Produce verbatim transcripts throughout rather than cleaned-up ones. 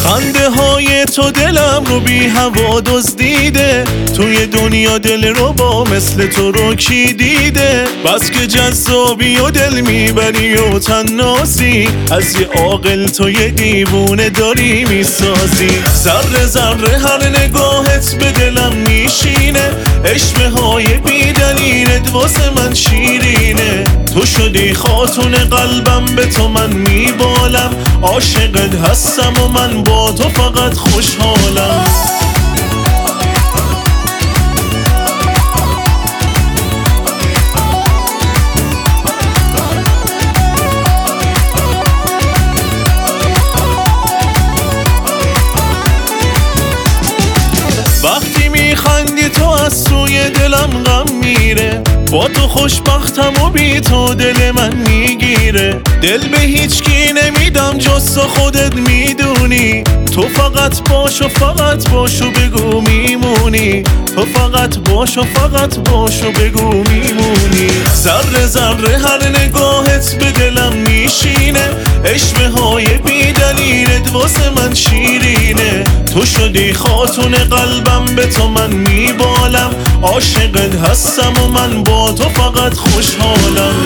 خنده های تو دلم رو بی هوا دزدیده، توی دنیا دل رو با مثل تو رو کی دیده؟ بس که جذابی و دل میبری و تناسی، از یه عاقل تو یه دیوونه داری میسازی. ذره ذره هر نگاهت به دلم میشینه، عشق های بی دلیلت واسه من شیرینه. تو شدی خاتون قلبم، به تو من میبالم، عاشقت هستم و من با تو فقط خوشحالم. وقتی میخندی تو از سوی دلم غم میره، با تو خوشبختم و بی تو دل من میگیره. دل به هیچ کی نمیدم جز تو خودت میدونی، تو فقط باش و فقط باش و بگو میمونی، تو فقط باش و فقط باش و بگو میمونی. ذره ذره هر نگاهت به دلم میشینه، عشق های بی دلیلت واسه من شیرینه. تو شدی خاتون قلبم، به تو من میبالم، عاشقت هستم و من با تو فقط خوشحالم.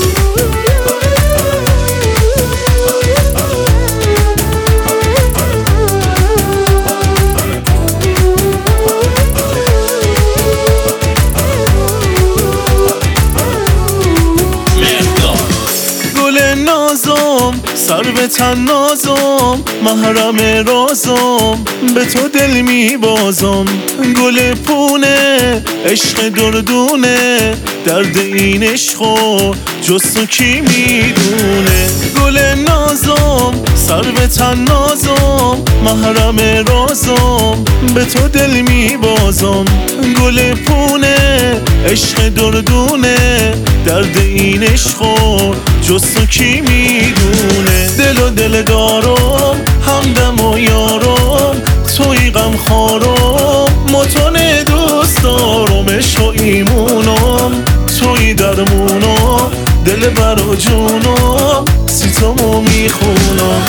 نازم سر به تن نازم، محرم رازم، به تو دل میبازم. گل پونه عشق دردونه، درد این عشقو جز تو کی میدونه؟ گل نازم سر به تن نازم، محرم رازم، به تو دل میبازم. گل پونه عشق دردونه، درد این عشقو جز تو کی میدونه؟ دل و دل دارم، همدم و یارم، توی غم خارم، متون دوست دارم، عشق و ایمونم، توی درمونم، دل بر و جونم، سیتامو میخونم.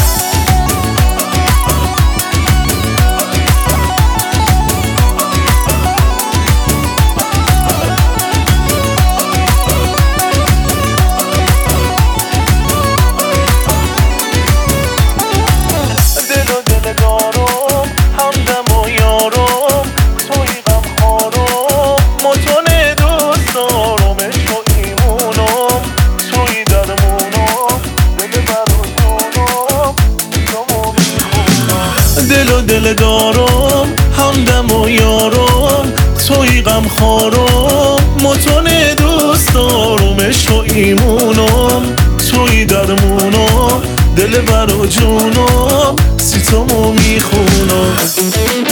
دل و دل دارم، همدم و یارم، توی غم خارم، متون دوست دارم، عشق و ایمونم، توی درمونم، دل بر و جونم، سیتامو میخونم.